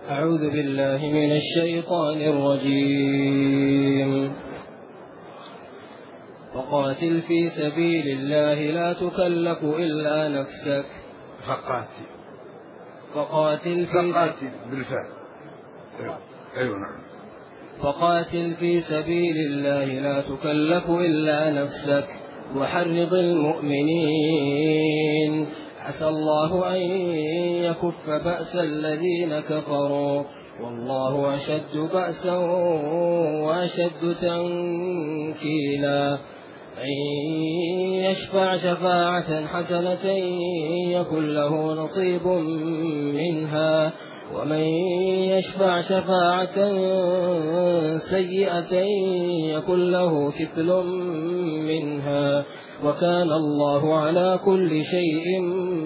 أعوذ بالله من الشيطان الرجيم. فقاتل في سبيل الله لا تكلف إلا نفسك. فقاتل بالفعل. أيوة نعم. فقاتل في سبيل الله لا تكلف إلا نفسك وحرض المؤمنين عسى الله أن يكف بأس الذين كفروا والله أشد بأسا وأشد تنكيلا. من يشفع شفاعة حسنة يكن له نصيب منها ومن يشفع شفاعة سيئة يكن له كفل منها وكان الله على كل شيء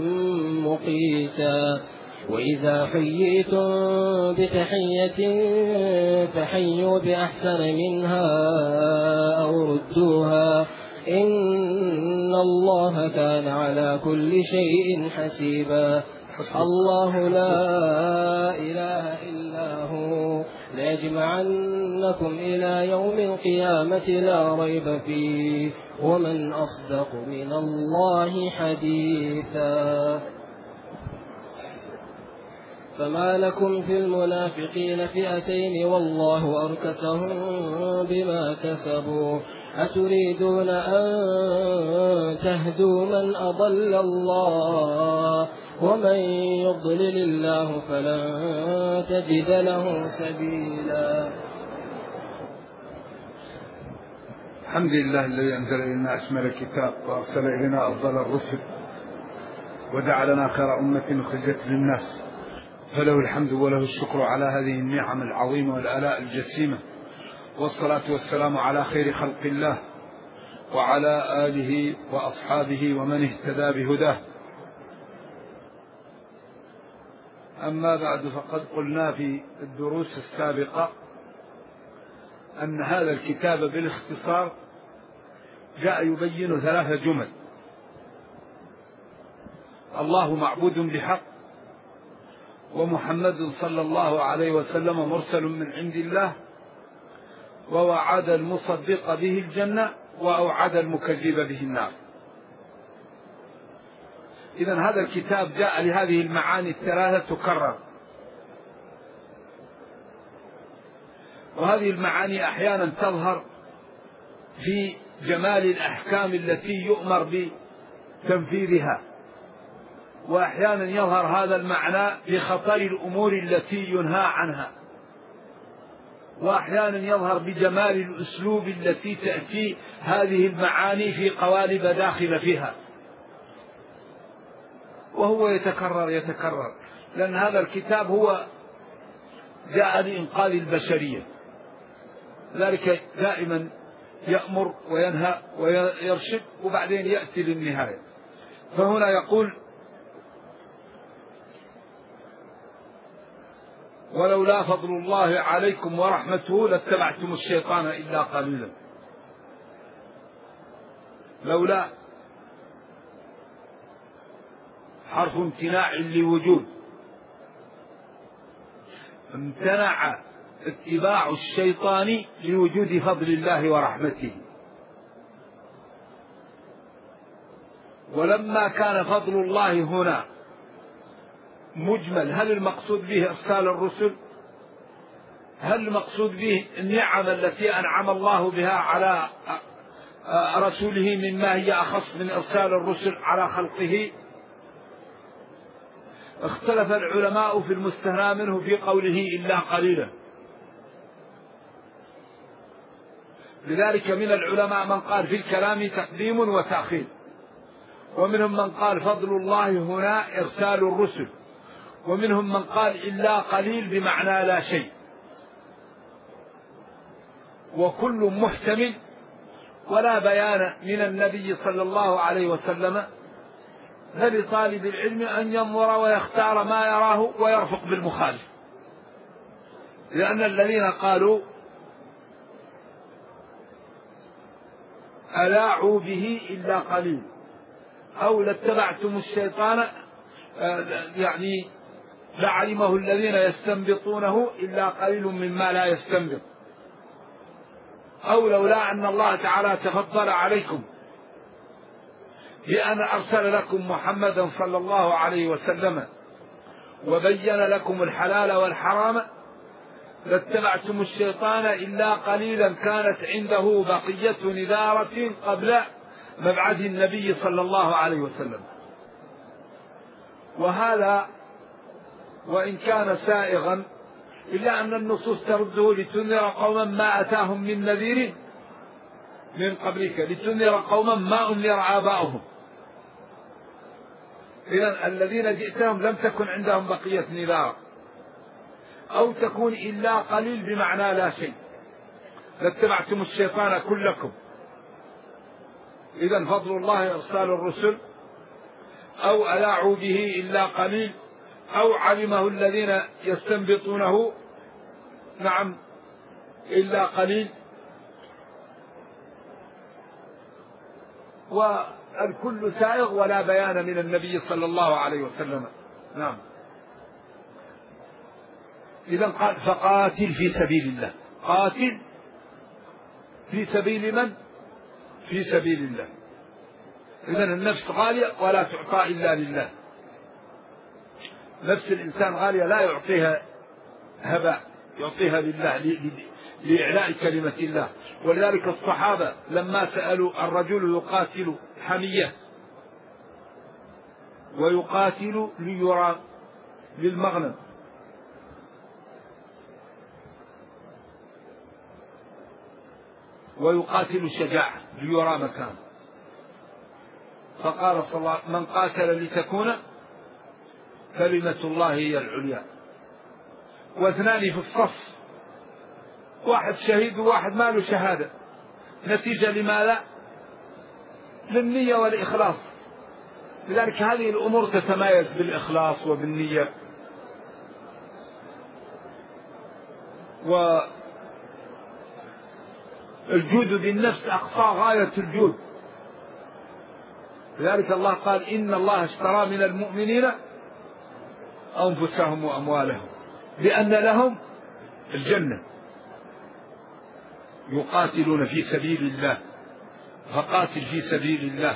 مقيتا. وإذا حييتم بتحية فحيوا بأحسن منها أو ردوها إن الله كان على كل شيء حسيبا. الله لا إله إلا هو ليجمعنكم إلى يوم القيامة لا ريب فيه ومن أصدق من الله حديثا. فما لكم في المنافقين فئتين والله أركسهم بما كسبوا أتريدون أن تهدوا من أضل الله ومن يضلل الله فلن تجد له سبيلا. الحمد لله الذي أنزل إلينا أشمل الكتاب وأرسل إلينا أفضل الرسل ودعا لنا خير أمة أخرجت للناس فله الحمد وله الشكر على هذه النعم العظيمة والآلاء الجسيمة والصلاة والسلام على خير خلق الله وعلى آله وأصحابه ومن اهتدى بهداه. أما بعد فقد قلنا في الدروس السابقة أن هذا الكتاب بالاختصار جاء يبين 3 جمل: الله معبود بحق ومحمد صلى الله عليه وسلم مرسل من عند الله ووعد المصدق به الجنة وأوعد المكذب به النار. إذن هذا الكتاب جاء لهذه المعاني ال3 تكرر، وهذه المعاني أحيانا تظهر في جمال الأحكام التي يؤمر بتنفيذها، وأحيانا يظهر هذا المعنى بخطر الأمور التي ينهى عنها، وأحيانا يظهر بجمال الأسلوب التي تأتي هذه المعاني في قوالب داخل فيها، وهو يتكرر لأن هذا الكتاب هو جاء لإنقاذ البشرية، ذلك دائما يأمر وينهى ويرشد وبعدين يأتي للنهاية. فهنا يقول: ولولا فضل الله عليكم ورحمته لاتبعتم الشيطان إلا قليلا. لولا حرف امتناع لوجود، امتنع اتباع الشيطان لوجود فضل الله ورحمته. ولما كان فضل الله هنا مجمل، هل المقصود به إرسال الرسل؟ هل المقصود به النعم التي أنعم الله بها على رسوله مما هي أخص من إرسال الرسل على خلقه؟ اختلف العلماء في المستثنى منه في قوله إلا قليلا. لذلك من العلماء من قال في الكلام تقديم وتأخير، ومنهم من قال فضل الله هنا إرسال الرسل، ومنهم من قال إلا قليل بمعنى لا شيء، وكل محتمل، ولا بيان من النبي صلى الله عليه وسلم فلطالب العلم أن ينظر ويختار ما يراه ويرفق بالمخالف، لأن الذين قالوا ألاعوا به إلا قليل أو لاتبعتم الشيطان يعني لعلمه الذين يستنبطونه إلا قليل مما لا يستنبط، أو لولا أن الله تعالى تفضل عليكم بأن أرسل لكم محمدا صلى الله عليه وسلم وبين لكم الحلال والحرام لاتبعتم الشيطان إلا قليلا كانت عنده بقية نذارة قبل مبعث النبي صلى الله عليه وسلم. وهذا وإن كان سائغا إلا أن النصوص ترده لتنذر قوما ما أتاهم من نذير من قبلك، لتنذر قوما ما أنذر آباؤهم. إذن الذين جئتهم لم تكن عندهم بقية نذار، أو تكون إلا قليل بمعنى لا شيء، لاتبعتم الشيطان كلكم. إذن فضل الله إرسال الرسل، أو ألاعوا به إلا قليل، أو علمه الذين يستنبطونه نعم إلا قليل. والكل سائغ ولا بيان من النبي صلى الله عليه وسلم. نعم. إذا قال فقاتل في سبيل الله. قاتل في سبيل من؟ في سبيل الله. إذا النفس غالية ولا تعطى إلا لله. نفس الإنسان غالية لا يعطيها هباء، يعطيها لله لإعلاء كلمة الله. ولذلك الصحابة لما سألوا الرجل يقاتل حمية ويقاتل ليرى للمغنم، ويقاتل شجاعة ليرى مكان، فقال صلى الله عليه وسلم من قاتل لتكون كلمة الله هي العليا. واثنان في الصف، واحد شهيد وواحد ما له شهادة، نتيجة لماذا؟ للنية والإخلاص. لذلك هذه الأمور تتميز بالإخلاص وبالنية. والجود بالنفس أقصى غاية الجود. لذلك الله قال إن الله اشترى من المؤمنين أنفسهم وأموالهم بأن لهم الجنة. يقاتلون في سبيل الله، فقاتل في سبيل الله.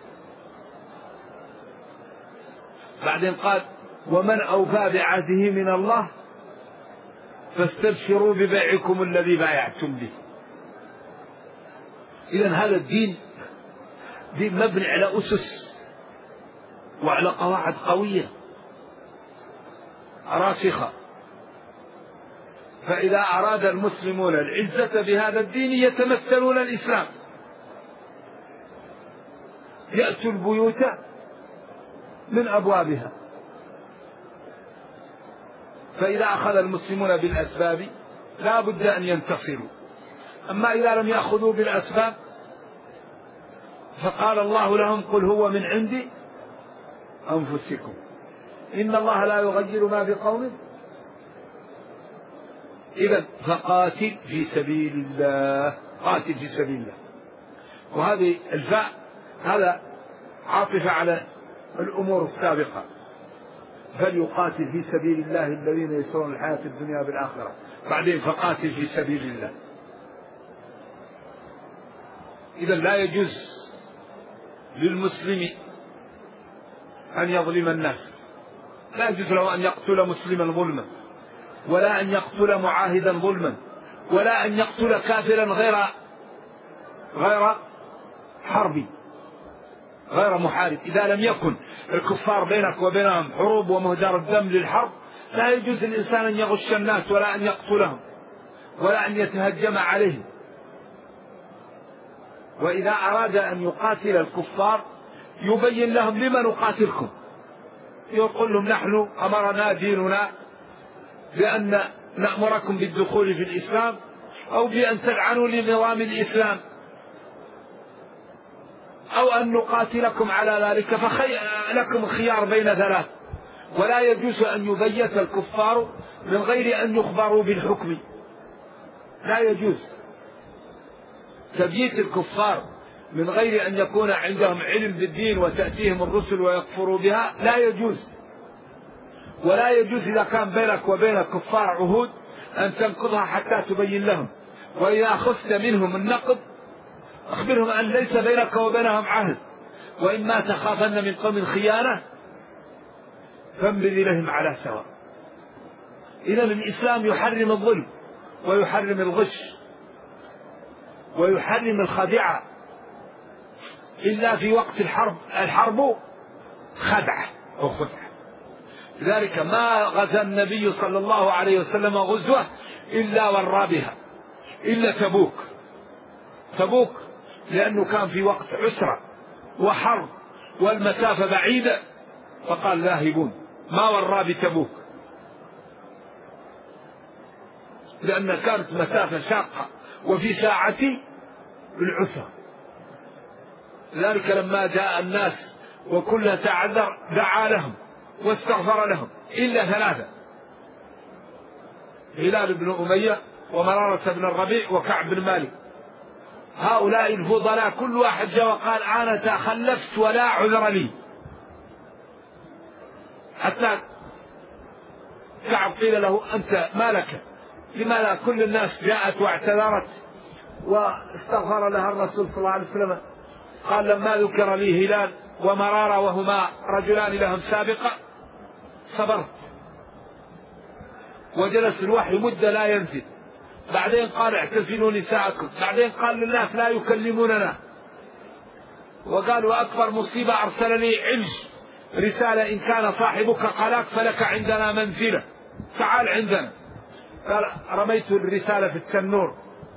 بعدين قال ومن أوفى بعهده من الله فاستبشروا ببيعكم الذي بايعتم به. إذن هذا الدين دين مبني على أسس وعلى قواعد قوية راسخة. فإذا أراد المسلمون العزة بهذا الدين يتمثلون الإسلام، يأتوا البيوت من أبوابها. فإذا أخذ المسلمون بالأسباب لا بد أن ينتصروا. أما إذا لم يأخذوا بالأسباب فقال الله لهم قل هو من عند أنفسكم إن الله لا يغير ما بقوم. إذن فقاتل في سبيل الله، قاتل في سبيل الله. وهذه الفاء هذا عاطفة على الأمور السابقة، فليقاتل في سبيل الله الذين يسرون الحياة الدنيا بالآخرة. بعدين فقاتل في سبيل الله. إذن لا يجوز للمسلم أن يظلم الناس، لا يجوز له أن يقتل مسلما ظلما، ولا أن يقتل معاهدا ظلما، ولا أن يقتل كافرا غير حربي غير محارب. إذا لم يكن الكفار بينك وبينهم حروب ومهدر الدم للحرب لا يجوز الإنسان أن يغش الناس ولا أن يقتلهم ولا أن يتهجم عليهم. وإذا أراد أن يقاتل الكفار يبين لهم لما نقاتلكم، يقول لهم نحن أمرنا ديننا بأن نأمركم بالدخول في الإسلام أو بأن تلعنوا لنظام الإسلام أو أن نقاتلكم على ذلك، فلكم الخيار بين ثلاث. ولا يجوز أن يبيت الكفار من غير أن يخبروا بالحكم، لا يجوز تبييت الكفار من غير أن يكون عندهم علم بالدين وتأتيهم الرسل ويكفروا بها، لا يجوز. ولا يجوز إذا كان بينك وبين الكفار عهود أن تنقضها حتى تبين لهم، وإذا خفت منهم النقض أخبرهم أن ليس بينك وبينهم عهد، وإما تخافن من قوم خيانة فانبذ إليهم على سواء. إذا الإسلام يحرم الظلم ويحرم الغش ويحرم الخديعة، إلا في وقت الحرب خدعة أو خدعة. لذلك ما غزا النبي صلى الله عليه وسلم غزوة إلا ورى بها، إلا تبوك لأنه كان في وقت عسرة وحرب والمسافة بعيدة، فقال ذاهبون، ما ورى بتبوك لأن كانت مسافة شاقة وفي ساعة العسرة. لذلك لما جاء الناس وكلها تعذر دعا لهم واستغفر لهم إلا 3: هلال بن أمية ومرارة بن الربيع وكعب بن مالك. هؤلاء الفضلاء كل واحد جاء وقال أنا تخلفت ولا عذر لي. حتى كعب قيل له أنت ما لك، لماذا كل الناس جاءت واعتذرت واستغفر لها الرسول صلى الله عليه وسلم؟ قال لما ذكر لي هلال ومرارة وهما رجلان لهم سابقة صبرت، وجلس الوحي مدة لا ينزل. بعدين قال اعتزلوا نساءكم، بعدين قال للناس لا يكلموننا، وقال وأكبر مصيبة أرسل لي علج رسالة إن كان صاحبك قلاك فلك عندنا منزلة، تعال عندنا. قال رميت الرسالة في التنور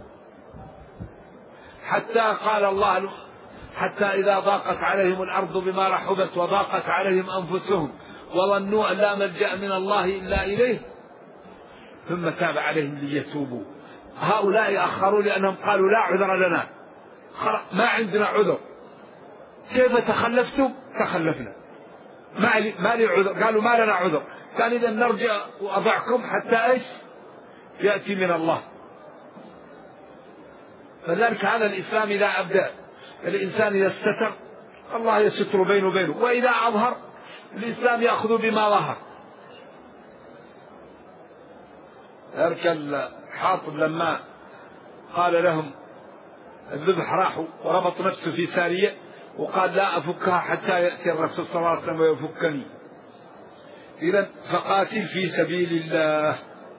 حتى قال الله حتى إذا ضاقت عليهم الأرض بما رحبت وضاقت عليهم أنفسهم وظنوا أن لا ملجأ من الله إلا إليه ثم تاب عليهم ليتوبوا. هؤلاء أخروا لأنهم قالوا لا عذر لنا، ما عندنا عذر، كيف تخلفتم؟ تخلفنا، ما لي عذر. قالوا ما لنا عذر. كان إذا نرجع وأضعكم حتى إيش يأتي من الله. فذلك هذا الإسلام إذا أبدأ الإنسان إذا استتر الله يستر بينه وبينه، وإذا أظهر الإسلام يأخذ بما ظهر. ذلك الحاطب لما قال لهم الذبح راحوا وربط نفسه في سارية وقال لا أفكها حتى يأتي الرسول صلى الله عليه وسلم ويفكني. إذن فقاتل في سبيل الله،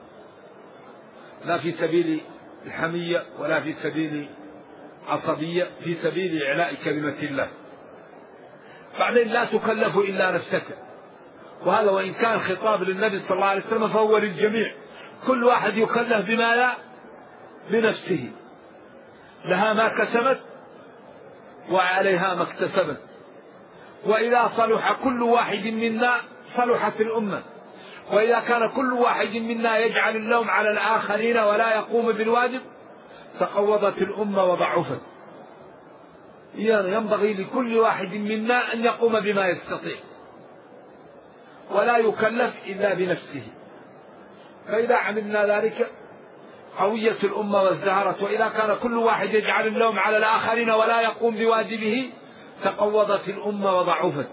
لا في سبيل الحمية ولا في سبيل عصبية، في سبيل إعلاء كلمة الله. بعدين لا تكلف إلا نفسك، وهذا وإن كان خطاب للنبي صلى الله عليه وسلم فهو للجميع، كل واحد يكلف بما لا بنفسه، لها ما كسبت وعليها ما اكتسبت. وإذا صلح كل واحد منا صلحت الأمة، وإذا كان كل واحد منا يجعل اللوم على الآخرين ولا يقوم بالواجب تقوضت الأمة وضعفت. ينبغي لكل واحد منا أن يقوم بما يستطيع ولا يكلف إلا بنفسه. فإذا عملنا ذلك قويت الأمة وازدهرت، وإذا كان كل واحد يجعل اللوم على الآخرين ولا يقوم بواجبه تقوضت الأمة وضعفت.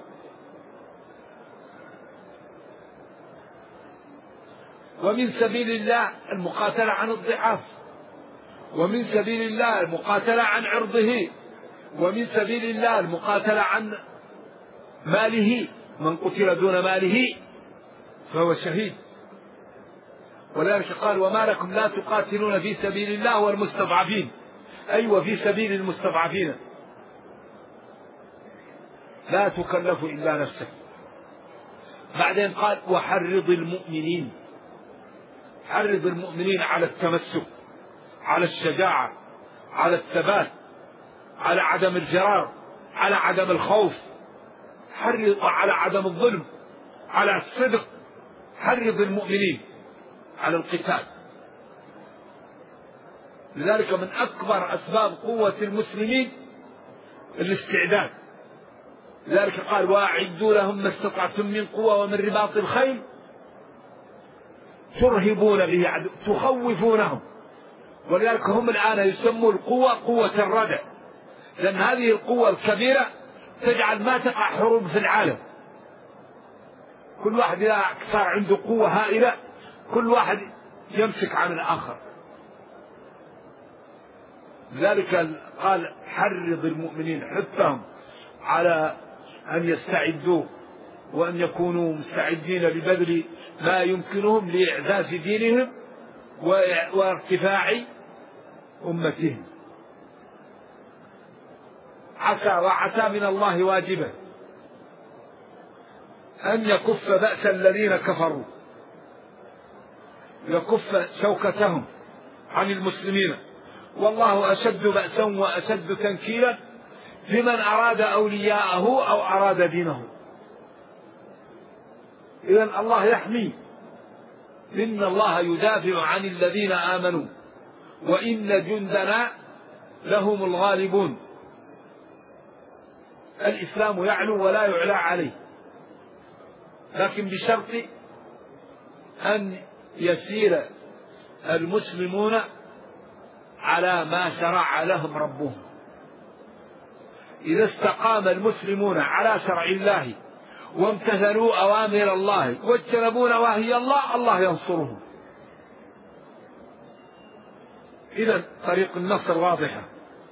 ومن سبيل الله المقاتلة عن الضعاف، ومن سبيل الله المقاتلة عن عرضه، ومن سبيل الله المقاتلة عن ماله، من قتل دون ماله فهو شهيد. ولذلك قال وما لكم لا تقاتلون في سبيل الله والمستضعفين، أيوة في سبيل المستضعفين لا تكلف إلا نفسك. بعدين قال وحرض المؤمنين، حرض المؤمنين على التمسك، على الشجاعة، على الثبات، على عدم الجرار، على عدم الخوف، حرض على عدم الظلم، على الصدق. حرض المؤمنين على القتال. لذلك من أكبر أسباب قوة المسلمين الاستعداد. لذلك قال وأعدوا لهم ما استطعتم من قوة ومن رباط الخيل ترهبون به عدو، تخوفونهم. ولذلك هم الآن يسموا القوة قوة الردع، لأن هذه القوة الكبيرة تجعل ما تقع حروب في العالم، كل واحد إذا صار عنده قوة هائلة كل واحد يمسك عن الآخر. لذلك قال حرض المؤمنين، حثهم على أن يستعدوا وأن يكونوا مستعدين لبذل ما يمكنهم لإعزاز دينهم وارتفاع أمتهم. وعسى من الله واجبا أن يكف بأس الذين كفروا، يكف شوكتهم عن المسلمين، والله أشد بأسا وأشد تنكيلا لمن أراد أولياءه أو أراد دينه. إذن الله يحمي، إن الله يدافع عن الذين آمنوا وإن جندنا لهم الغالبون. الإسلام يعلو ولا يعلى عليه، لكن بشرط أن يسير المسلمون على ما شرع لهم ربهم. إذا استقام المسلمون على شرع الله وامتثلوا أوامر الله واجتنبوا نواهي الله، الله ينصرهم. إذن طريق النصر واضحة.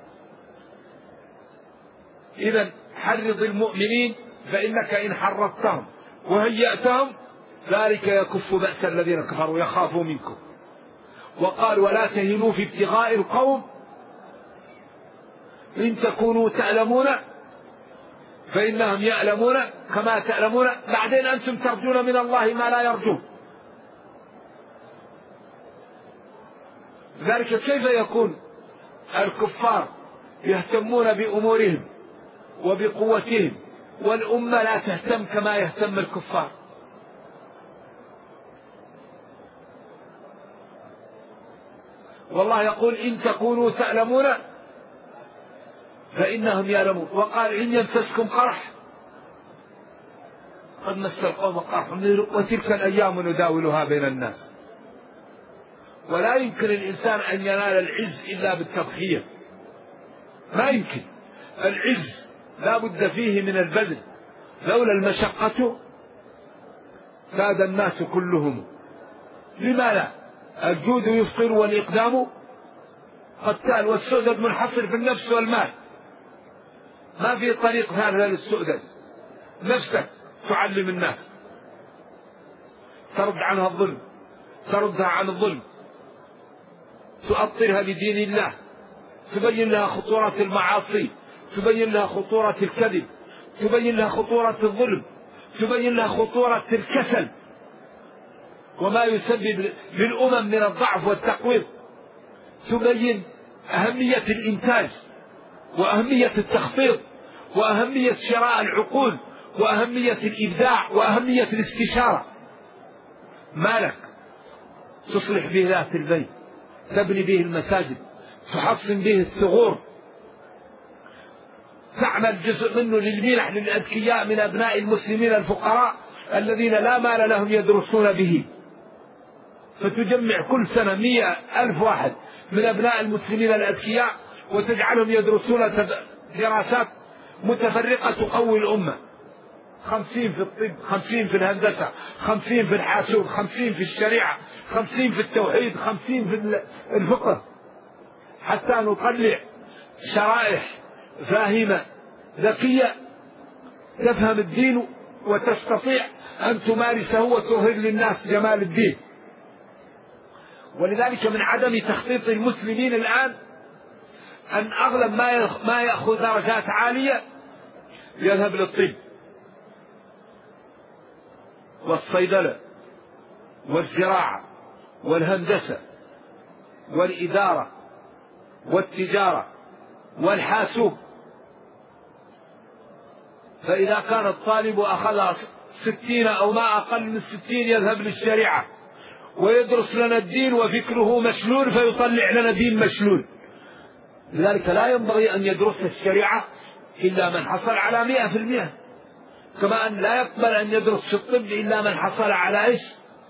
إذن حرض المؤمنين، فإنك إن حرضتهم وهيأتهم ذلك يكف بأس الذين كفروا يخافوا منكم. وقال ولا تهنوا في ابتغاء القوم إن تكونوا تعلمون فإنهم يعلمون كما تعلمون، بعدين أنتم ترجون من الله ما لا يرجون. ذلك كيف يكون الكفار يهتمون بأمورهم وبقوتهم والأمة لا تهتم كما يهتم الكفار؟ والله يقول إن تكونوا تعلمون فإنهم يعلمون. وقال إن يمسسكم قرح قد مس القوم قرح وتلك الأيام نداولها بين الناس. ولا يمكن الإنسان أن ينال العز إلا بالتضحية، ما يمكن. العز لا بد فيه من البذل، لولا المشقة ساد الناس كلهم. لما لا؟ الجود يفقر والإقدام قتال، والسؤدد منحصر في النفس والمال، ما في طريق ثالث للسؤدد. نفسك تعلم الناس، ترد عنها الظلم، تردها عن الظلم، تؤطرها لدين الله، تبين لها خطورة المعاصي، تبين لها خطورة الكذب، تبين لها خطورة الظلم، تبين لها خطورة الكسل وما يسبب للأمم من الضعف والتقويض، تبين أهمية الإنتاج وأهمية التخطيط وأهمية شراء العقول وأهمية الإبداع وأهمية الاستشارة. مالك تصلح به ذات البيت، تبني به المساجد، تحصن به الثغور، تعمل جزء منه للمنح للأذكياء من أبناء المسلمين الفقراء الذين لا مال لهم يدرسون به، فتجمع كل سنة 100,000 واحد من أبناء المسلمين الأذكياء وتجعلهم يدرسون دراسات متفرقة تقوي الأمة. 50 في الطب، 50 في الهندسة، 50 في الحاسوب، 50 في الشريعة، 50 في التوحيد، 50 في الفقه، حتى نطلع شرائح فاهمة ذكية تفهم الدين وتستطيع أن تمارسه وتظهر للناس جمال الدين. ولذلك من عدم تخطيط المسلمين الآن أن أغلب ما يأخذ درجات عالية يذهب للطب والصيدلة والزراعة والهندسة والإدارة والتجارة والحاسوب. فإذا كان الطالب أخذ 60 أو ما أقل من 60 يذهب للشريعة ويدرس لنا الدين وفكره مشلول فيطلع لنا دين مشلول. لذلك لا ينبغي أن يدرس الشريعة إلا من حصل على 100%، كما أن لا يقبل أن يدرس في الطب إلا من حصل على إيش؟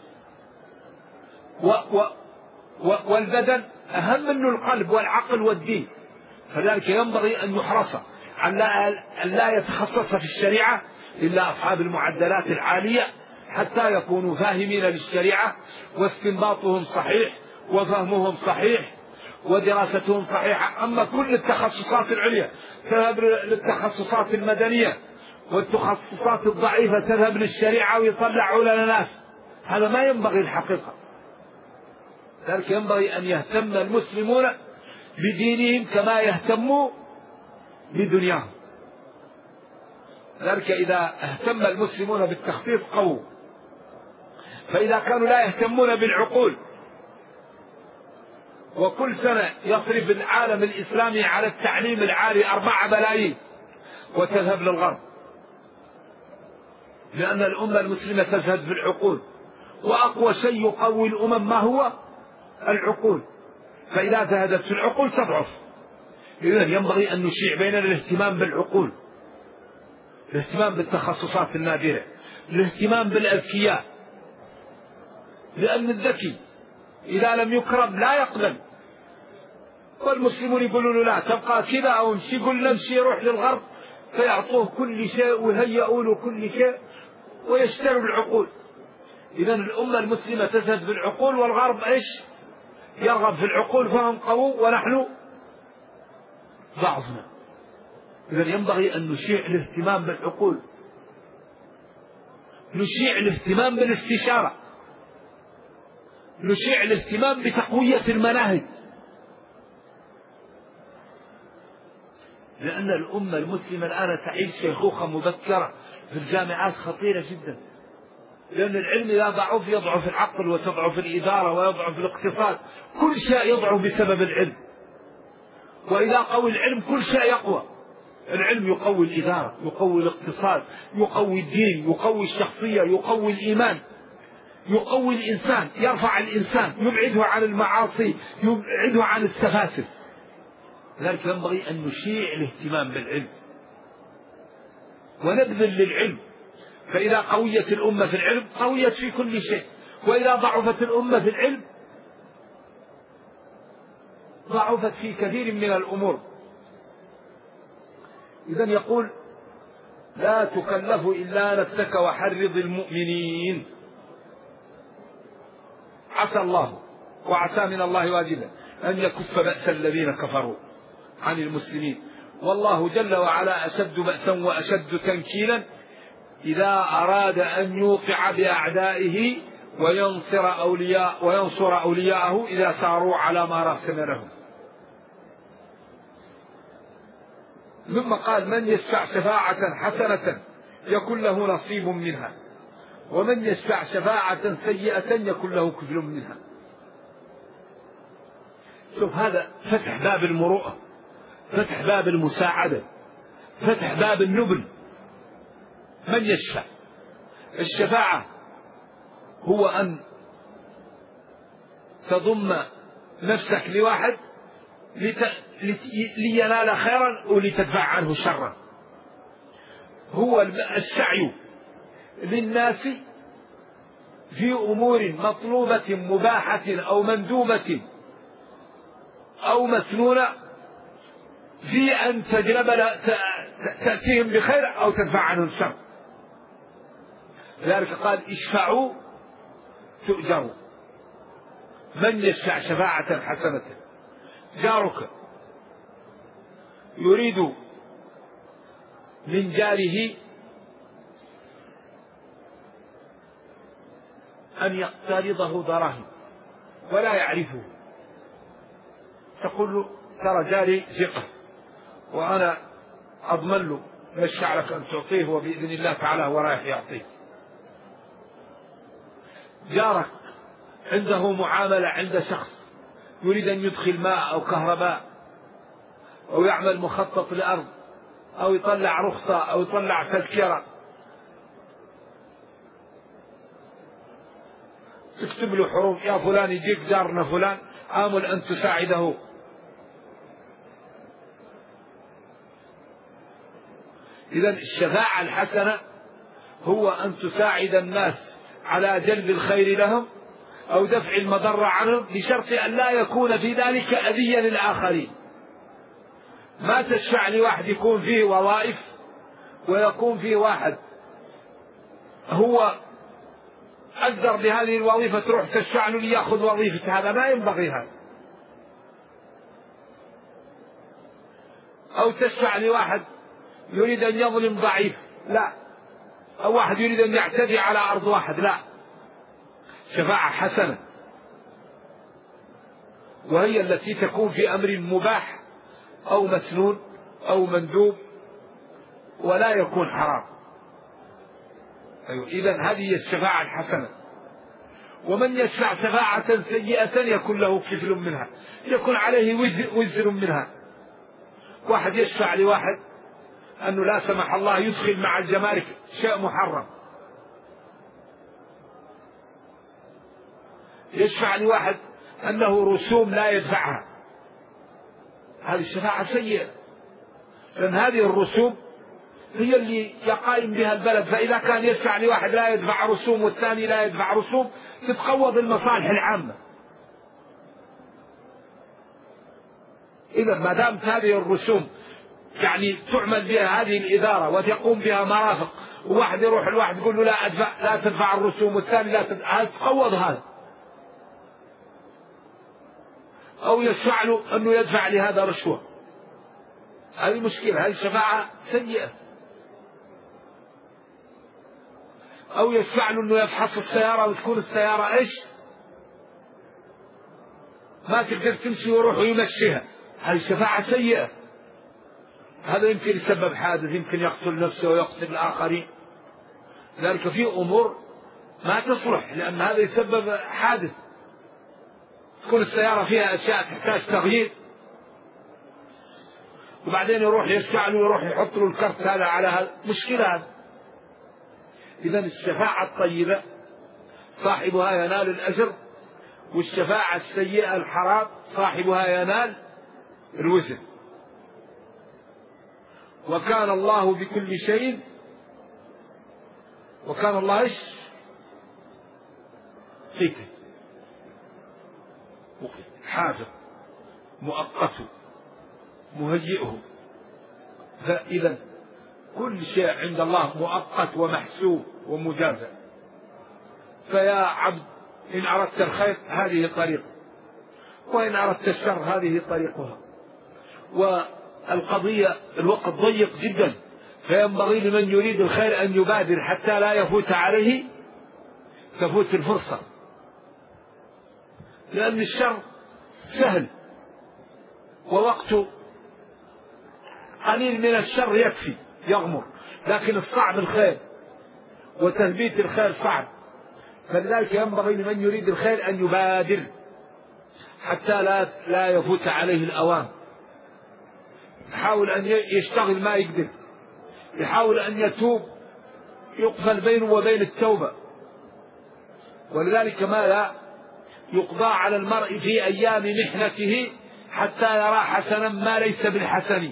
والبدن أهم منه القلب والعقل والدين. فذلك ينبغي أن يحرص أن لا يتخصص في الشريعة إلا أصحاب المعدلات العالية حتى يكونوا فاهمين للشريعة، واستنباطهم صحيح، وفهمهم صحيح، ودراستهم صحيحة. أما كل التخصصات العليا تذهب للتخصصات المدنية، والتخصصات الضعيفة تذهب للشريعة ويطلعوا لنا ناس. هذا ما ينبغي الحقيقة. لذلك ينبغي أن يهتم المسلمون بدينهم كما يهتموا بدنياهم. لذلك إذا اهتم المسلمون بالتخطيط قووا. فإذا كانوا لا يهتمون بالعقول، وكل سنة يصرف العالم الإسلامي على التعليم العالي 4 بلايين وتذهب للغرب، لأن الأمة المسلمة تزهد في العقول، وأقوى شيء يقوي الأمم ما هو؟ العقول. فإذا زهدت في العقول تضعف. إذن ينبغي أن نشيع بيننا الاهتمام بالعقول، الاهتمام بالتخصصات النادرة، الاهتمام بالأذكياء، لأن الذكي إذا لم يكرم لا يقبل. والمسلمون يقولون له لا تبقى كذا أو امشي، يقول نمشي يروح للغرب فيعطوه كل شيء ويهيئوا له كل شيء ويشتروا العقول. إذن الأمة المسلمة تزهد بالعقول، والغرب إيش؟ يرغب في العقول، فهم قووا ونحن ضعفنا. إذن ينبغي أن نشيع الاهتمام بالعقول، نشيع الاهتمام بالاستشارة، نشيع الاهتمام بتقوية المناهج، لأن الأمة المسلمة الآن تعيش شيخوخة مبكرة في الجامعات خطيرة جدا. لأن العلم إذا ضعف يضعف العقل، وتضعف الإدارة، ويضعف الاقتصاد، كل شيء يضعف بسبب العلم. وإذا قوي العلم كل شيء يقوى. العلم يقوي الإدارة، يقوي الاقتصاد، يقوي الدين، يقوي الشخصية، يقوي الإيمان، يقوي الإنسان، يرفع الإنسان، يبعده عن المعاصي، يبعده عن السفاسف. لذلك ينبغي أن نشيع الاهتمام بالعلم ونبذل للعلم. فإذا قويت الأمة في العلم قويت في كل شيء، وإذا ضعفت الأمة في العلم ضعفت في كثير من الأمور. إذن يقول لا تكلف إلا نفسك وحرض المؤمنين. عسى الله وعسى من الله واجبا أن يكف بأس الذين كفروا عن المسلمين، والله جل وعلا أشد بأسا وأشد تنكيلا إذا أراد أن يوقع بأعدائه وينصر أولياءه إذا ساروا على ما راسم لهم. ثم قال من يشفع شفاعة حسنة يكن له نصيب منها، ومن يشفع شفاعة سيئة يكن له كفل منها. شوف، هذا فتح باب المروءة، فتح باب المساعدة، فتح باب النبل. من يشفع؟ الشفاعة هو أن تضم نفسك لواحد لينال خيرا ولتدفع عنه شرا. هو السعي للناس في أمور مطلوبة مباحة أو مندوبة أو مسنونة، في أن تأتيهم بخير أو تدفع عنهم شر. لذلك قال اشفعوا تؤجروا. من يشفع شفاعة حسنة، جارك يريد من جاره أن يقترضه دراهم ولا يعرفه، تقول له ترى جاري ثقة وأنا أضمن له، نشفع لك أن تعطيه وبإذن الله تعالى هو رايح يعطيك. جارك عنده معاملة عند شخص يريد أن يدخل ماء أو كهرباء أو يعمل مخطط لأرض أو يطلع رخصة أو يطلع تذكرة، تكتب له حروف يا فلان يجيك جارنا فلان آمل أن تساعده. إذن الشفاعة الحسنة هو أن تساعد الناس على جلب الخير لهم أو دفع المضر عنهم، بشرط أن لا يكون في ذلك أذية للآخرين. ما تشفع لواحد يكون فيه وظائف ويكون فيه واحد هو أقدر بهذه الوظيفة تروح تشفع له ليأخذ وظيفة، هذا ما ينبغي هذا. أو تشفع لواحد يريد أن يظلم ضعيف، لا. أو واحد يريد أن يعتدي على أرض واحد، لا. شفاعة حسنة، وهي التي تكون في أمر مباح أو مسنون أو مندوب ولا يكون حرام. أيوة، إذن هذه هي الشفاعة الحسنة. ومن يشفع شفاعة سيئة يكون له كفل منها، يكون عليه وزر منها. واحد يشفع لواحد أنه لا سمح الله يدخل مع الجمارك شيء محرم، يشفع لواحد أنه رسوم لا يدفعها، هذه الشفاعة سيئة، لأن هذه الرسوم هي اللي يقائم بها البلد. فإذا كان يشفع لواحد لا يدفع رسوم والثاني لا يدفع رسوم تتقوض المصالح العامة. إذا ما دامت هذه الرسوم يعني تعمل بها هذه الإدارة وتقوم بها مرافق، وواحد يروح الواحد يقول له لا تدفع الرسوم والثاني لا تدفع، تقوض هذا. أو يشفع له أنه يدفع لهذا رشوة، هذه مشكلة، هذه شفاعة سيئة. أو يشفع له أنه يفحص السيارة وتكون السيارة إيش ما تقدر تمشي ويروح ويمشيها، هذه شفاعة سيئة. هذا يمكن يسبب حادث، يمكن يقتل نفسه ويقتل الآخرين. لذلك في أمور ما تصلح، لأن هذا يسبب حادث، تكون السيارة فيها أشياء تحتاج تغيير، وبعدين يروح يشفع له ويروح يحط له الكرت هذا على هذا، مشكلة هذا. إذن الشفاعة الطيبة صاحبها ينال الأجر، والشفاعة السيئة الحرام صاحبها ينال الوزر. وكان الله بكل شيء، وكان الله إيش حافظ مؤقت مهيئه. فإذا كل شيء عند الله مؤقت ومحسوب ومجازى. فيا عبد إن أردت الخير هذه طريقة، وإن أردت الشر هذه طريقها. والقضية الوقت ضيق جدا، فينبغي لمن يريد الخير أن يبادر حتى لا يفوت عليه تفوت الفرصة، لأن الشر سهل ووقته قليل من الشر يكفي يغمر، لكن الصعب الخير وتثبيت الخير صعب. فلذلك ينبغي لمن يريد الخير أن يبادر حتى لا يفوت عليه الأوان. يحاول أن يشتغل ما يقدر، يحاول أن يتوب يقفل بينه وبين التوبة. ولذلك ما لا يقضى على المرء في أيام محنته حتى يرى حسنا ما ليس بالحسن.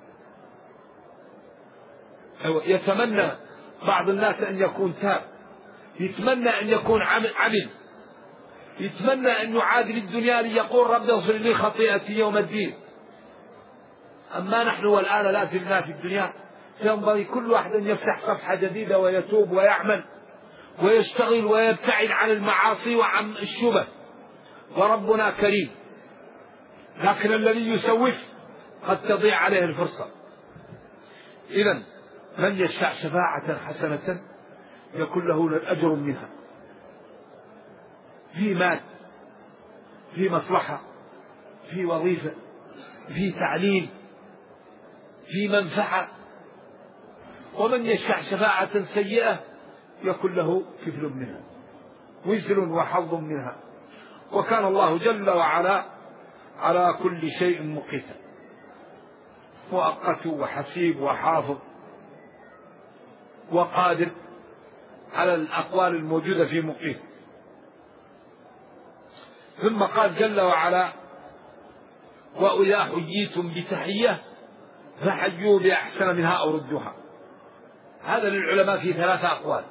يتمنى بعض الناس أن يكون تاب، يتمنى أن يكون عمل، يتمنى أن يعادل الدنيا ليقول رب اغفر لي خطيئتي يوم الدين. أما نحن والآن لا زلنا في الدنيا، فينبغي كل واحد أن يفتح صفحة جديدة ويتوب ويعمل ويشتغل ويبتعد عن المعاصي وعن الشبه، وربنا كريم. لكن الذي يسوف قد تضيع عليه الفرصة. إذن من يشفع شفاعة حسنة يكون له الأجر منها، في مال، في مصلحة، في وظيفة، في تعليم، في منفعة. ومن يشفع شفاعة سيئة يكون له كفل منها، وزر وحظ منها. وكان الله جل وعلا على كل شيء مقيتا، مؤقت وحسيب وحافظ وقادر على الأقوال الموجودة في مقيت. ثم قال جل وعلا: وإذا حييتم بتحية فحيوا بأحسن منها أو ردوها. هذا للعلماء في 3 أقوال.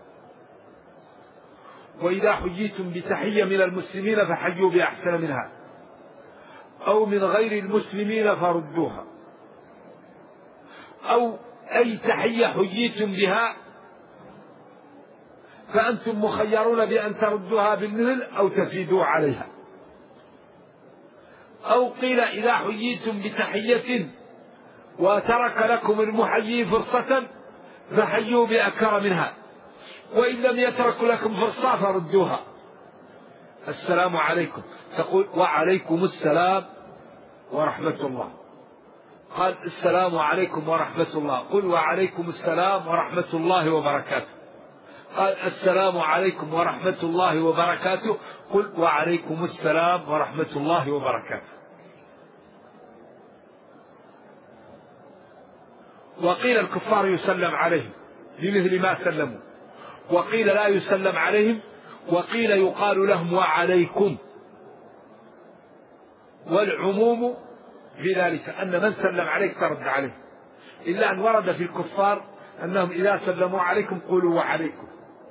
وإذا حييتم بتحية من المسلمين فحيوا بأحسن منها، أو من غير المسلمين فردوها، أو أي تحية حييتم بها فأنتم مخيرون بأن تردوها بالمثل أو تزيدوا عليها. أو قيل إذا حييتم بتحية وترك لكم المحيي فرصة فحيوا بأكثر منها، وإن لم يترك لكم فرصة فردوها. السلام عليكم تقول وعليكم السلام ورحمة الله. قال السلام عليكم ورحمة الله، قل وعليكم السلام ورحمة الله وبركاته. قال السلام عليكم ورحمة الله وبركاته، قل وعليكم السلام ورحمة الله وبركاته. وقيل الكفار يسلم عليهم بمثل ما سلموا، وقيل لا يسلم عليهم، وقيل يقال لهم وعليكم. والعموم في ذلك أن من سلم عليك ترد عليه، إلا أن ورد في الكفار أنهم إذا سلموا عليكم قولوا وعليكم.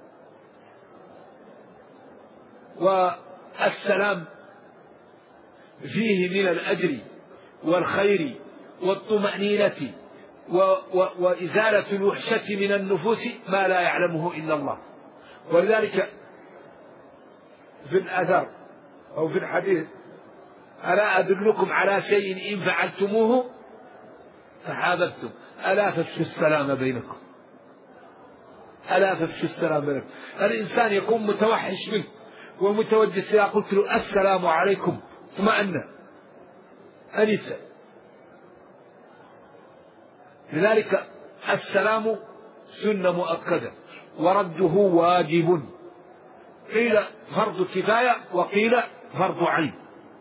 والسلام فيه من الأجر والخير والطمأنينة وإزالة الوحشة من النفوس ما لا يعلمه إلا الله. ولذلك في الأثر أو في الحديث ألا أدلكم على شيء إن فعلتموه تحاببتم، ألا فافشوا السلام بينكم، ألا فافشوا السلام بينكم. الإنسان يكون متوحش منه ومتوجس، إذا قلت له السلام عليكم اطمأن أنس. لذلك السلام سنة مؤكدة ورده واجب، قيل فرض كفاية وقيل فرض عين،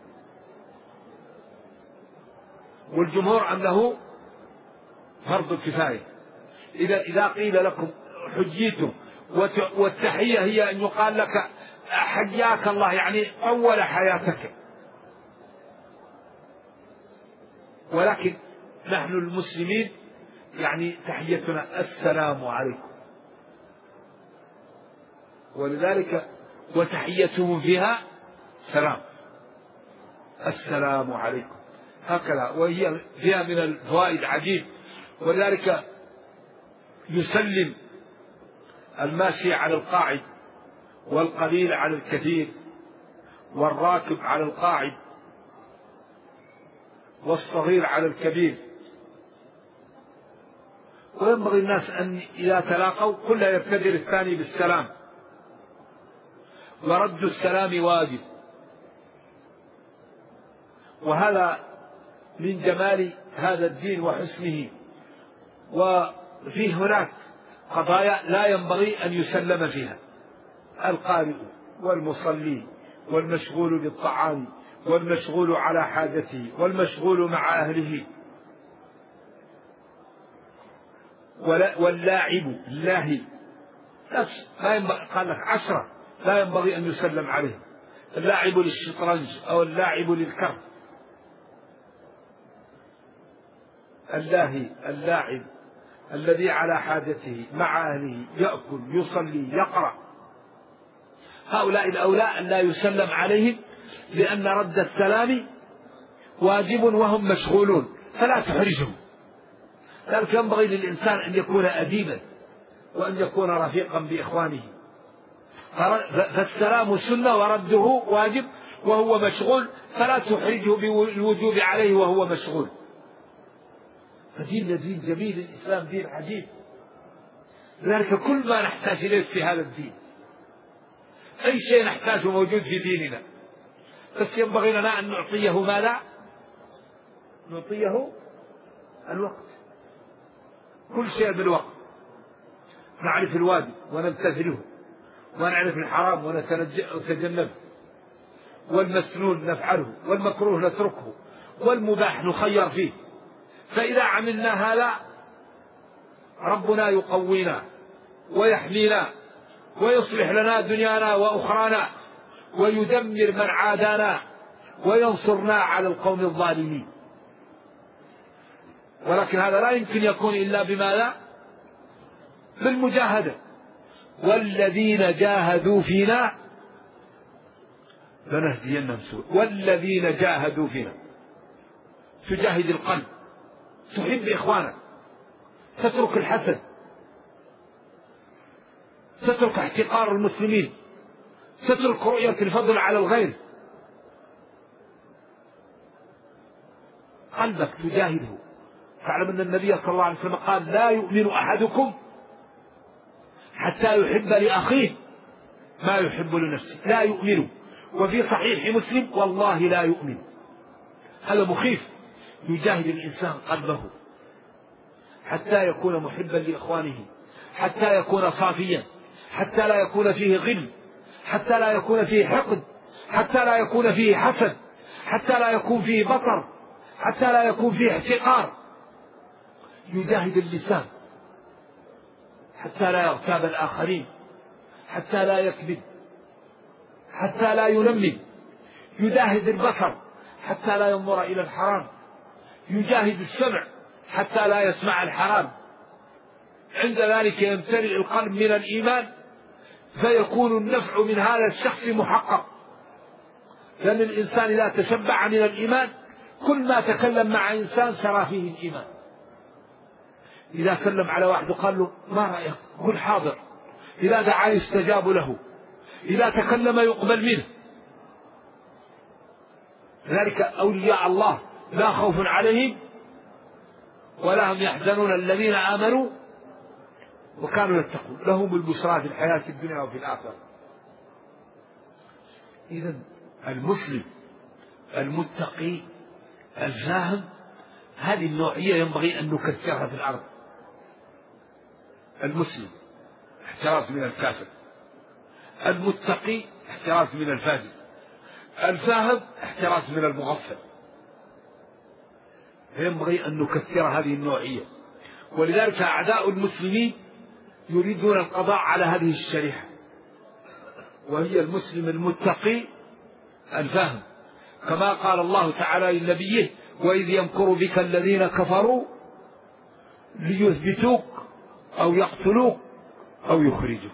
والجمهور أنه فرض كفاية. إذا قيل لكم حجيتم، والتحية هي أن يقال لك حياك الله، يعني أول حياتك. ولكن نحن المسلمين يعني تحيتنا السلام عليكم، ولذلك وتحيتهم فيها سلام، السلام عليكم هكذا. وهي فيها من الفوائد عجيب. ولذلك يسلم الماشي على القاعد، والقليل على الكثير، والراكب على القاعد، والصغير على الكبير. وينبغي الناس أن إذا تلاقوا كل يبتدر الثاني بالسلام، ورد السلام واجب. وهذا من جمال هذا الدين وحسنه. وفيه هناك قضايا لا ينبغي أن يسلم فيها: القارئ والمصلي والمشغول بالطعام والمشغول على حاجته والمشغول مع أهله واللاعب اللاهي. لا ينبغي، قال لك 10 لا ينبغي أن يسلم عليه: اللاعب للشطرنج أو اللاعب للكرت. اللاهي اللاعب الذي على حاجته مع أهله يأكل يصلي يقرأ، هؤلاء الأولى أن لا يسلم عليهم، لأن رد السلام واجب وهم مشغولون، فلا تحرجهم. لذلك ينبغي للإنسان أن يكون أديبا وأن يكون رفيقا بإخوانه. فالسلام سنة ورده واجب وهو مشغول، فلا تحرجه بالوجوب عليه وهو مشغول. فدين جميل، الإسلام دين عجيب. لذلك كل ما نحتاج إليه في هذا الدين، أي شيء نحتاجه موجود في ديننا، بس ينبغي لنا أن نعطيه ماذا؟ نعطيه الوقت. كل شيء بالوقت. نعرف الواجب ونمتثله، ونعرف الحرام ونتجنبه، والمسنون نفعله، والمكروه نتركه، والمباح نخير فيه. فإذا عملنا هذا ربنا يقوينا ويحمينا ويصلح لنا دنيانا وأخرانا، ويدمر من عادانا وينصرنا على القوم الظالمين. ولكن هذا لا يمكن يكون إلا بماذا؟ بالمجاهدة. والذين جاهدوا فينا لنهدينهم سبل. والذين جاهدوا فينا، تجاهد القلب، تحب إخوانك، تترك الحسد، تترك احتقار المسلمين، تترك رؤية الفضل على الغير، قلبك تجاهده. تعلم أن النبي صلى الله عليه وسلم قال: لا يؤمن أحدكم حتى يحب لأخيه ما يحب لنفسه. لا يؤمن. وفي صحيح مسلم: والله لا يؤمن. هذا مخيف. يجاهد الإنسان قلبه حتى يكون محبا لإخوانه، حتى يكون صافيا، حتى لا يكون فيه غل، حتى لا يكون فيه حقد، حتى لا يكون فيه حسد، حتى لا يكون فيه بطر، حتى لا يكون فيه احتقار. يجاهد اللسان حتى لا يغتاب الآخرين، حتى لا يكذب، حتى لا ينمي. يجاهد البصر حتى لا ينظر إلى الحرام. يجاهد السمع حتى لا يسمع الحرام. عند ذلك يمتلئ القلب من الإيمان، فيكون النفع من هذا الشخص محقق. لأن الإنسان إذا تشبع من الإيمان كل ما تكلم مع إنسان سرى فيه الإيمان. إذا سلم على واحد وقال له: ما رأيك؟ قل حاضر. إذا دعا يستجاب له، إذا تكلم يقبل منه. ذلك أولياء الله لا خوف عليهم ولا هم يحزنون الذين آمنوا وكانوا يتقون لهم البشرى في الحياة الدنيا وفي الآخرة. إذن المسلم المتقي الفاهم هذه النوعية ينبغي أن نكثرها في الأرض. المسلم احتراز من الكافر، المتقي احتراز من الفاسد، الفاهم احتراز من المغفل. ينبغي أن نكثر هذه النوعية. ولذلك أعداء المسلمين يريدون القضاء على هذه الشريحة، وهي المسلم المتقي الفاهم. كما قال الله تعالى لنبيه: وإذ يمكر بك الذين كفروا ليثبتوك أو يقتلوك أو يخرجوك.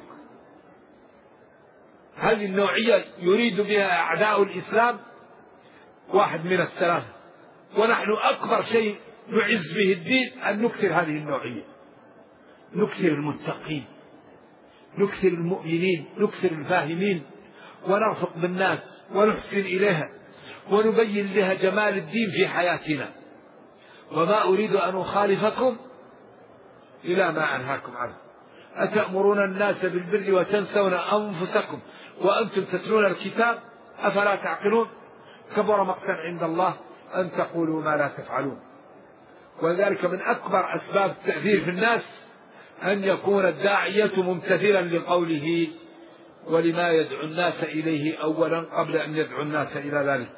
هذه النوعية يريد بها أعداء الإسلام واحد من الثلاثة. ونحن أكبر شيء نعز به الدين أن نكثر هذه النوعية، نكثر المتقين، نكثر المؤمنين، نكثر الفاهمين، ونرفق بالناس ونحسن إليها ونبين لها جمال الدين في حياتنا. وما أريد أن أخالفكم إلى ما أنهاكم عنه. أتأمرون الناس بالبر وتنسون أنفسكم وأنتم تتلون الكتاب أفلا تعقلون؟ كبر مقتا عند الله أن تقولوا ما لا تفعلون. وذلك من أكبر أسباب التأثير في الناس أن يكون الداعية ممتثلا لقوله ولما يدعو الناس إليه أولا قبل أن يدعو الناس إلى ذلك.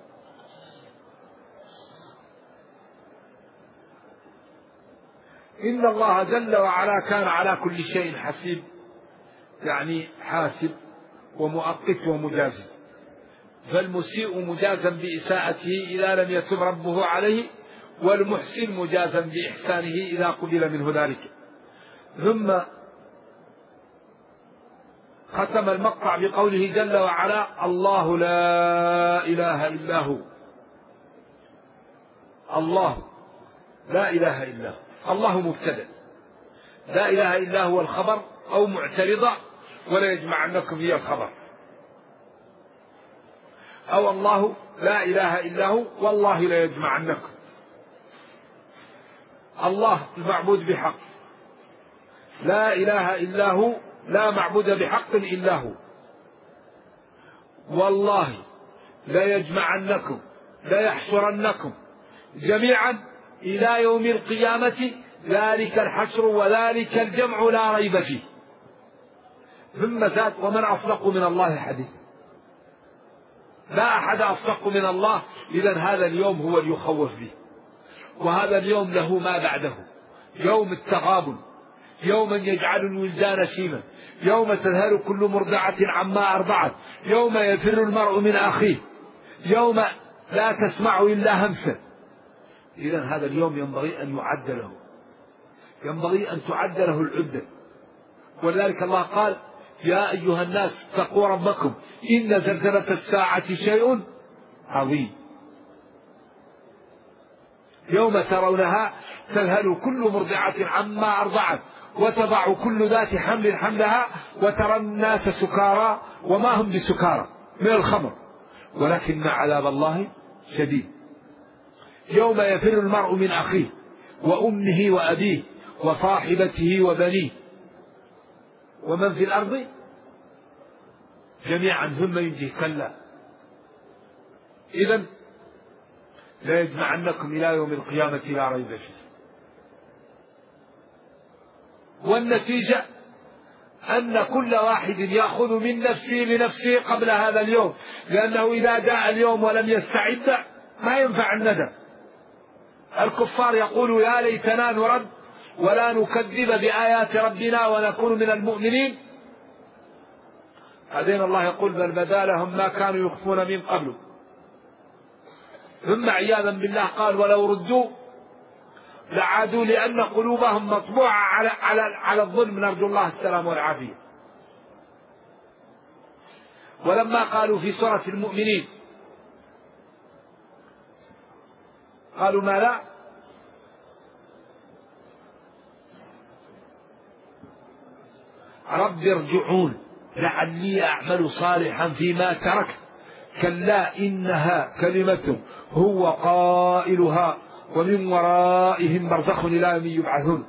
إن الله جل وعلا كان على كل شيء حسيب، يعني حاسب ومؤقت ومجازي. فالمسيء مجازا بإساءته إذا لم يتب ربه عليه، والمحسن مجازا بإحسانه إذا قبل منه ذلك. ثم ختم المقطع بقوله جل وعلا: الله لا إله إلا هو. الله لا إله إلا هو. الله مبتدأ، لا إله إلا هو الخبر أو معترضة، ولا يجمعنكم هي الخبر. أو الله لا إله إلا هو والله لا يجمعنكم. الله المعبود بحق، لا إله إلا هو لا معبود بحق إلا هو. والله لا يجمعنكم لا يحشرنكم جميعا إلى يوم القيامة، ذلك الحشر وذلك الجمع لا ريب فيه. ثم زاد: ومن أصدق من الله حديثا. لا أحد أصدق من الله. إذن هذا اليوم هو اللي يخوف به، وهذا اليوم له ما بعده، يوم التغابن، يوم يجعل الولدان شيما، يوم تذهل كل مرضعة عما أرضعت، يوم يفر المرء من أخيه، يوم لا تسمع إلا همسا. إذن هذا اليوم ينبغي أن يعد له، ينبغي أن تعد له العدة. ولذلك الله قال: يا أيها الناس اتقوا ربكم إن زلزلة الساعة شيء عظيم. يوم ترونها تذهل كل مرضعة عما أرضعت وتضع كل ذات حمل حملها وترى الناس سكارى وما هم بسكارى من الخمر ولكن عذاب الله شديد. يوم يفر المرء من أخيه وأمه وأبيه وصاحبته وبنيه ومن في الأرض جميعا ثم ينجيه كلا إذن لا يجمعنكم إلى يوم القيامة لا ريب فيه. والنتيجة أن كل واحد يأخذ من نفسه لنفسه قبل هذا اليوم، لأنه إذا جاء اليوم ولم يستعد ما ينفع الندم. الكفار يقولوا يا ليتنا نرد ولا نكذب بآيات ربنا ونكون من المؤمنين. بعدين الله يقول بل بدا لهم ما كانوا يخفون من قبل. ثم عياذا بالله قال ولو ردوا لعادوا لأن قلوبهم مطبوعة على الظلم، نرجو الله السلام والعافية. ولما قالوا في سورة المؤمنين قالوا ما لا رب ارجعون لعلي أعمل صالحا فيما تركت كلا إنها كلمة هو قائلها ومن ورائهم برزخ إلى يوم يبعثون.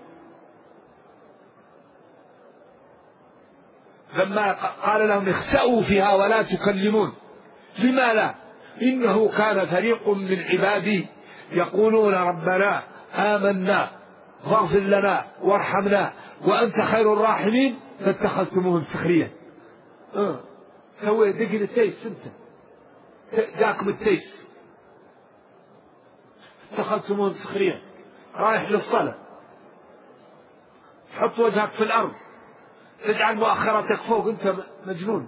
لما قال لهم اخسأوا فيها ولا تكلمون لما لا إنه كان فريق من عبادي يقولون ربنا آمنا فاغفر لنا وارحمنا وأنت خير الراحمين فاتخذتموهم سخريا. سوي دقن التيس انت جاكم التيس اتخذتموهم سخريا، رايح للصلاة تحط وجهك في الأرض تجعل مؤخرتك فوق، انت مجنون.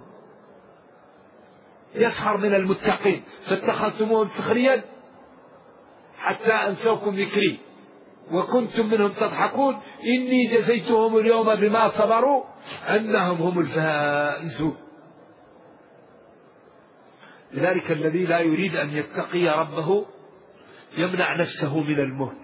يسخر من المتقين فاتخذتموهم سخريا حتى أنسوكم ذكري وكنتم منهم تضحكون إني جزيتهم اليوم بما صبروا أنهم هم الفائزون. لذلك الذي لا يريد أن يتقي ربه يمنع نفسه من الموت.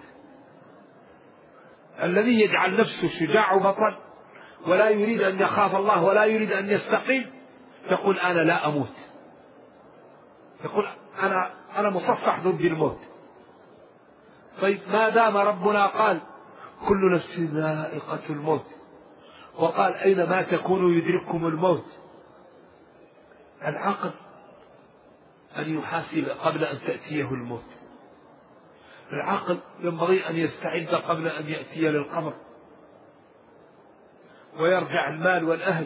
الذي يجعل نفسه شجاع وبطل ولا يريد أن يخاف الله ولا يريد أن يستقيم يقول أنا لا أموت، يقول أنا مصفح ضد الموت. طيب ما دام ربنا قال كل نفس ذائقة الموت وقال أينما تكونوا يدرككم الموت، العقل أن يحاسب قبل أن تأتيه الموت. العقل ينبغي أن يستعد قبل أن يأتي للقبر ويرجع المال والأهل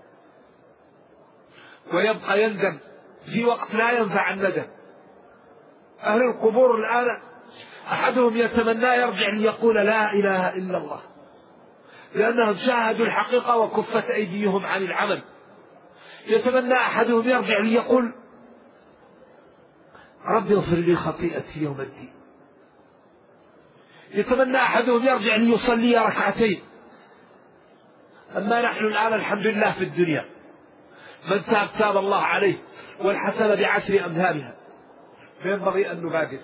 ويبقى يندم في وقت لا ينفع الندم. أهل القبور الآن أحدهم يتمنى يرجع ليقول لا إله إلا الله لأنهم شاهدوا الحقيقة وكفت أيديهم عن العمل. يتمنى أحدهم يرجع ليقول رب اغفر لي خطيئتي يوم الدين. يتمنى أحدهم يرجع ليصلي ركعتين. أما نحن الآن الحمد لله في الدنيا من تاب تاب الله عليه والحسنة بعشر أمثالها. فينبغي أن نبادر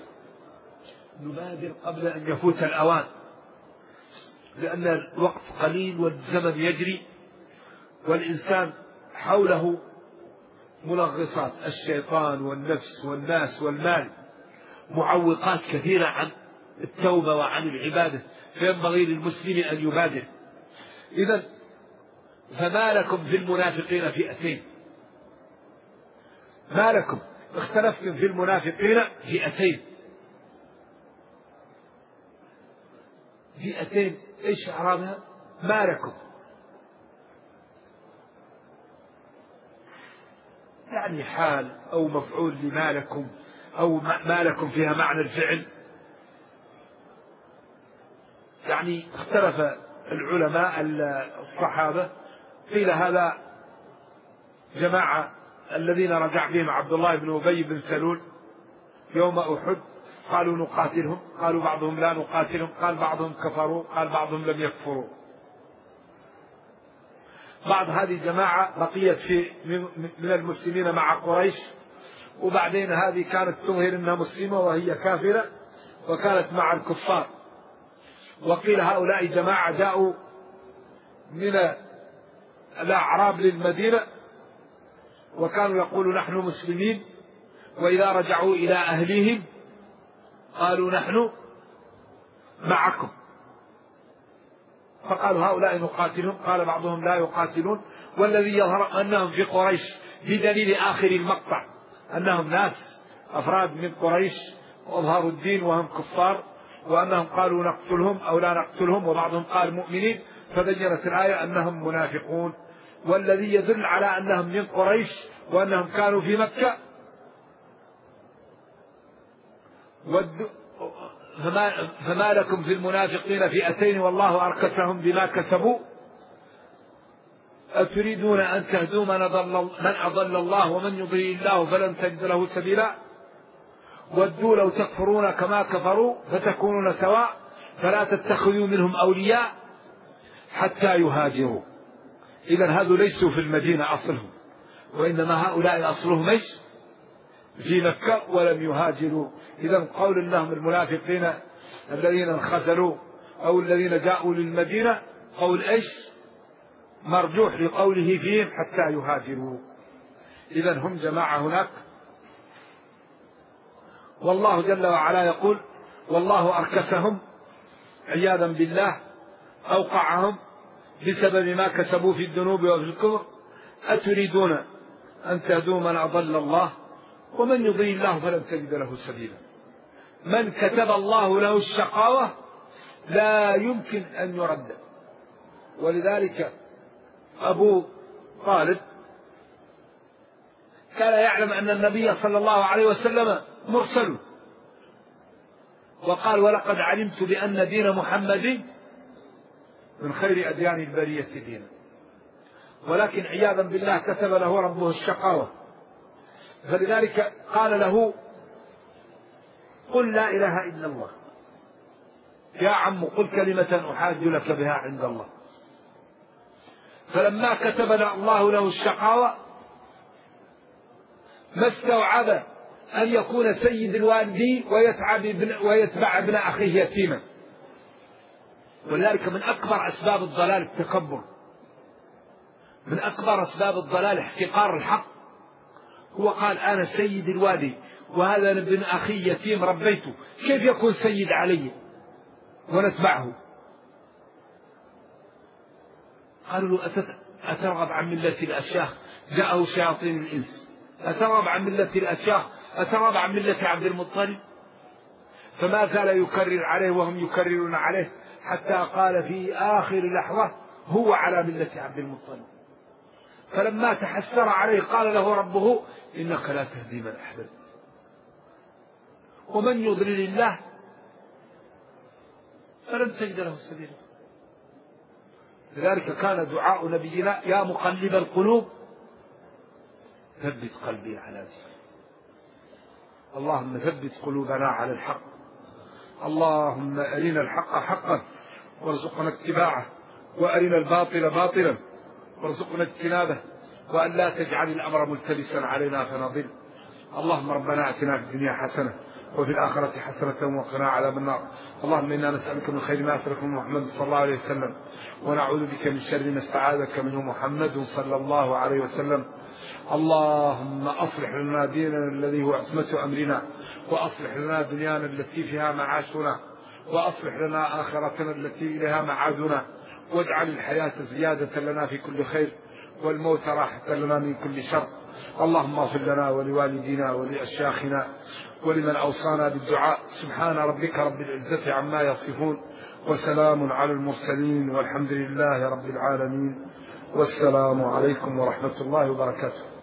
قبل أن يفوت الأوان، لأن الوقت قليل والزمن يجري والإنسان حوله ملغصات الشيطان والنفس والناس والمال، معوقات كثيرة عن التوبة وعن العبادة. فينبغي للمسلم أن يبادر. إذن فما لكم في المنافقين فئتين، ما لكم اختلفتم في المنافقين فئتين. فئتين ايش اعرابها؟ ما لكم يعني حال او مفعول لما لكم او ما لكم فيها معنى الفعل. يعني اختلف العلماء الصحابة، قيل هذا جماعة الذين رجع بهم عبد الله بن أبي بن سلول يوم أحد قالوا نقاتلهم، قالوا بعضهم لا نقاتلهم، قال بعضهم كفروا، قال بعضهم لم يكفروا. بعض هذه جماعة بقيت من المسلمين مع قريش، وبعدين هذه كانت تظهر أنها مسلمة وهي كافرة وكانت مع الكفار. وقيل هؤلاء جماعة جاءوا من الأعراب للمدينة وكانوا يقولوا نحن مسلمين، وإذا رجعوا إلى أهليهم قالوا نحن معكم، فقالوا هؤلاء نقاتلهم. قال بعضهم لا يقاتلون، والذي يظهر أنهم في قريش بدليل آخر المقطع أنهم ناس أفراد من قريش وأظهروا الدين وهم كفار، وأنهم قالوا نقتلهم أو لا نقتلهم، وبعضهم قال مؤمنين، فبينت الآية أنهم منافقون. والذي يدل على أنهم من قريش وأنهم كانوا في مكة فما لكم في المنافقين فئتين والله أركسهم بما كسبوا أتريدون أن تهدوا من أضل الله ومن يضلل الله فلن تجد له سبيلا ودوا لو تكفرون كما كفروا فتكونون سواء فلا تتخذوا منهم أولياء حتى يهاجروا. إذن هذو ليسوا في المدينة أصلهم، وإنما هؤلاء أصلهم إيش؟ في مكة ولم يهاجروا. إذن قول أنهم المنافقين الذين انخزلوا أو الذين جاءوا للمدينة قول إيش؟ مرجوح لقوله فيهم حتى يهاجروا. إذن هم جماعة هناك. والله جل وعلا يقول والله أركسهم عياذا بالله، أوقعهم بسبب ما كسبوا في الذنوب وفي الكفر. أتريدون أن تهدوا من أضل الله ومن يضلل الله فلن تجد له سبيلا. من كتب الله له الشقاوة لا يمكن أن يرد. ولذلك أبو طالب كان يعلم أن النبي صلى الله عليه وسلم مرسل، وقال ولقد علمت بأن دين محمد من خير أديان البرية دينا، ولكن عياذا بالله كتب له ربه الشقاوة، فلذلك قال له قل لا إله إلا الله يا عم، قل كلمة أحاج لك بها عند الله. فلما كتب الله له الشقاوة ما استوعب أن يكون سيد الوالدين ويتبع ابن أخيه يتيما. ولذلك من أكبر أسباب الضلال التكبر، من أكبر أسباب الضلال احتقار الحق. هو قال أنا سيد الوالي وهذا ابن أخي يتيم ربيته، كيف يكون سيد علي ونتبعه؟ قالوا له أترغب عن ملة الأشياخ؟ جاءه شياطين الإنس، أترغب عن ملة الأشياخ؟ أترغب عن ملة عبد المطلب؟ فما زال يكرر عليه وهم يكررون عليه حتى قال في آخر لحظة هو على ملة عبد المطلب. فلما تحسر عليه قال له ربه إنك لا تهدي من أحببت ومن يضلل الله فلن تجد له سبيلا. لذلك كان دعاء نبينا يا مقلب القلوب ثبت قلبي على دينك. اللهم ثبت قلوبنا على الحق، اللهم أرنا الحق حقا وارزقنا اتباعه، وأرنا الباطل باطلا وارزقنا اجتنابه، وأن لا تجعل الأمر ملتبسا علينا فنضل. اللهم ربنا آتنا في الدنيا حسنة وفي الآخرة حسنة وقنا عذاب النار. اللهم إنا نسألك من خير ما سألك من محمد صلى الله عليه وسلم، ونعوذ بك من شر ما استعاذك منه محمد صلى الله عليه وسلم. اللهم أصلح لنا ديننا الذي هو عصمة أمرنا، وأصلح لنا دنيانا التي فيها معاشنا، وأصلح لنا آخرتنا التي إليها معادنا، واجعل الحياة زيادة لنا في كل خير والموت راحة لنا من كل شر. اللهم اغفر لنا ولوالدينا ولأشياخنا ولمن أوصانا بالدعاء. سبحان ربك رب العزة عما يصفون وسلام على المرسلين والحمد لله رب العالمين، والسلام عليكم ورحمة الله وبركاته.